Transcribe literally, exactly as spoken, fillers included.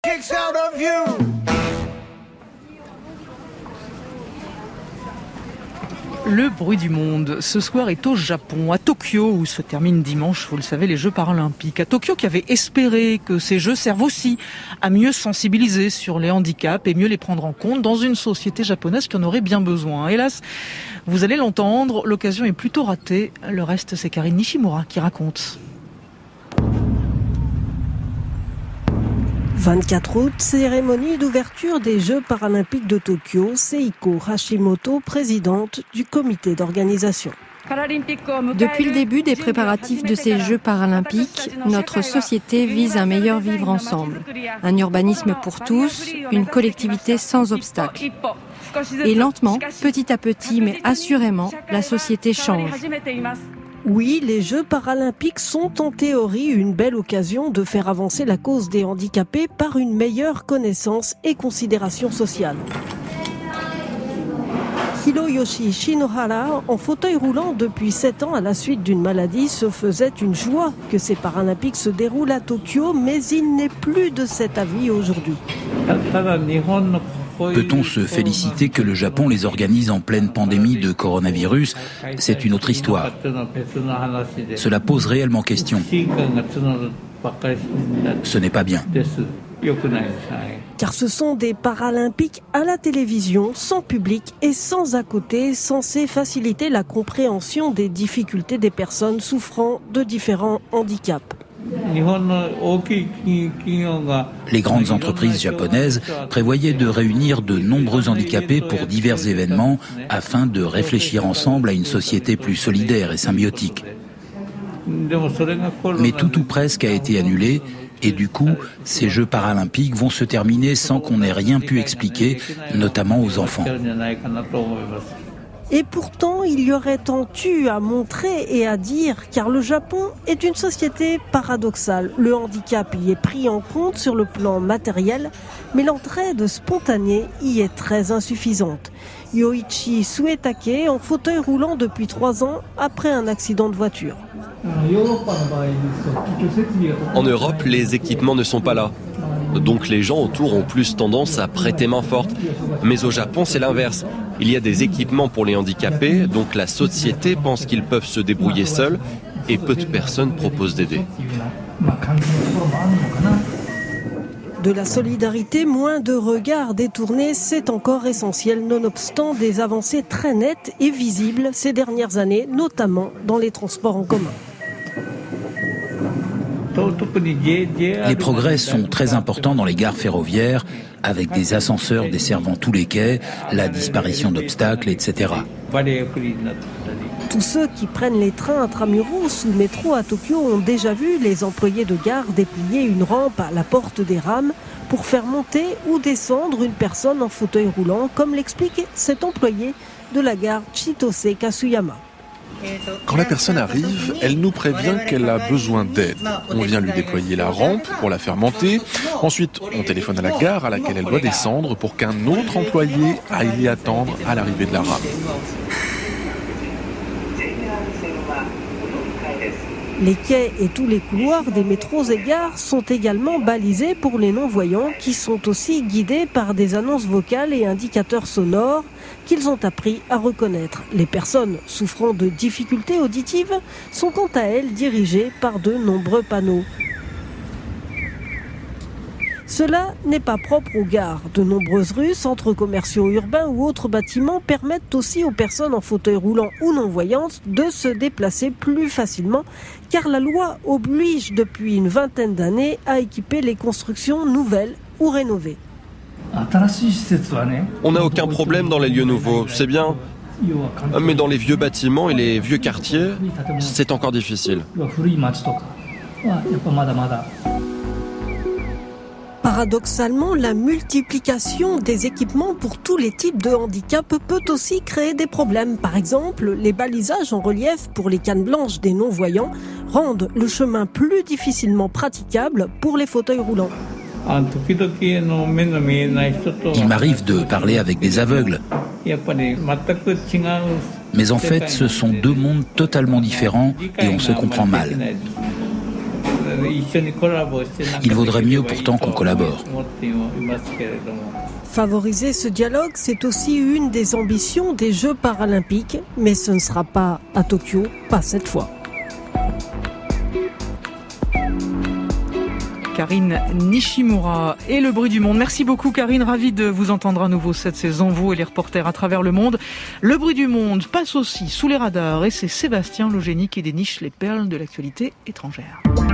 kicks out of you. Le bruit du monde, ce soir, est au Japon, à Tokyo, où se terminent dimanche, vous le savez, les Jeux paralympiques. À Tokyo, qui avait espéré que ces Jeux servent aussi à mieux sensibiliser sur les handicaps et mieux les prendre en compte dans une société japonaise qui en aurait bien besoin. Hélas, vous allez l'entendre, l'occasion est plutôt ratée. Le reste, c'est Karine Nishimura qui raconte. vingt-quatre août, cérémonie d'ouverture des Jeux paralympiques de Tokyo, Seiko Hashimoto, présidente du comité d'organisation. Depuis le début des préparatifs de ces Jeux paralympiques, notre société vise un meilleur vivre ensemble, un urbanisme pour tous, une collectivité sans obstacles. Et lentement, petit à petit, mais assurément, la société change. Oui, les Jeux paralympiques sont en théorie une belle occasion de faire avancer la cause des handicapés par une meilleure connaissance et considération sociale. Hiroyoshi Shinohara, en fauteuil roulant depuis sept ans à la suite d'une maladie, se faisait une joie que ces Paralympiques se déroulent à Tokyo, mais il n'est plus de cet avis aujourd'hui. Peut-on se féliciter que le Japon les organise en pleine pandémie de coronavirus ? C'est une autre histoire. Cela pose réellement question. Ce n'est pas bien. Car ce sont des Paralympiques à la télévision, sans public et sans à côté, censés faciliter la compréhension des difficultés des personnes souffrant de différents handicaps. Les grandes entreprises japonaises prévoyaient de réunir de nombreux handicapés pour divers événements afin de réfléchir ensemble à une société plus solidaire et symbiotique. Mais tout ou presque a été annulé et du coup, ces Jeux paralympiques vont se terminer sans qu'on ait rien pu expliquer, notamment aux enfants. Et pourtant, il y aurait tant eu à montrer et à dire, car le Japon est une société paradoxale. Le handicap y est pris en compte sur le plan matériel, mais l'entraide spontanée y est très insuffisante. Yoichi Suetake, en fauteuil roulant depuis trois ans, après un accident de voiture. En Europe, les équipements ne sont pas là. Donc les gens autour ont plus tendance à prêter main forte. Mais au Japon, c'est l'inverse. Il y a des équipements pour les handicapés, donc la société pense qu'ils peuvent se débrouiller seuls et peu de personnes proposent d'aider. De la solidarité, moins de regards détournés, c'est encore essentiel, nonobstant des avancées très nettes et visibles ces dernières années, notamment dans les transports en commun. Les progrès sont très importants dans les gares ferroviaires, avec des ascenseurs desservant tous les quais, la disparition d'obstacles, et cetera. Tous ceux qui prennent les trains intramuros ou métro à Tokyo ont déjà vu les employés de gare déplier une rampe à la porte des rames pour faire monter ou descendre une personne en fauteuil roulant, comme l'explique cet employé de la gare Chitose Kasuyama. Quand la personne arrive, elle nous prévient qu'elle a besoin d'aide. On vient lui déployer la rampe pour la faire monter. Ensuite, on téléphone à la gare à laquelle elle doit descendre pour qu'un autre employé aille l'y attendre à l'arrivée de la rampe. Les quais et tous les couloirs des métros et gares sont également balisés pour les non-voyants qui sont aussi guidés par des annonces vocales et indicateurs sonores qu'ils ont appris à reconnaître. Les personnes souffrant de difficultés auditives sont quant à elles dirigées par de nombreux panneaux. Cela n'est pas propre aux gares. De nombreuses rues, centres commerciaux urbains ou autres bâtiments permettent aussi aux personnes en fauteuil roulant ou non-voyantes de se déplacer plus facilement, car la loi oblige depuis une vingtaine d'années à équiper les constructions nouvelles ou rénovées. On n'a aucun problème dans les lieux nouveaux, c'est bien. Mais dans les vieux bâtiments et les vieux quartiers, c'est encore difficile. Paradoxalement, la multiplication des équipements pour tous les types de handicap peut aussi créer des problèmes. Par exemple, les balisages en relief pour les cannes blanches des non-voyants rendent le chemin plus difficilement praticable pour les fauteuils roulants. Il m'arrive de parler avec des aveugles. Mais en fait, ce sont deux mondes totalement différents et on se comprend mal. Il vaudrait mieux pourtant qu'on collabore. Favoriser ce dialogue, c'est aussi une des ambitions des Jeux paralympiques, mais ce ne sera pas à Tokyo, pas cette fois. Karine Nishimura et Le Bruit du Monde. Merci beaucoup Karine, ravie de vous entendre à nouveau cette saison, vous et les reporters à travers le monde. Le Bruit du Monde passe aussi sous les radars et c'est Sébastien Logénie qui déniche les perles de l'actualité étrangère.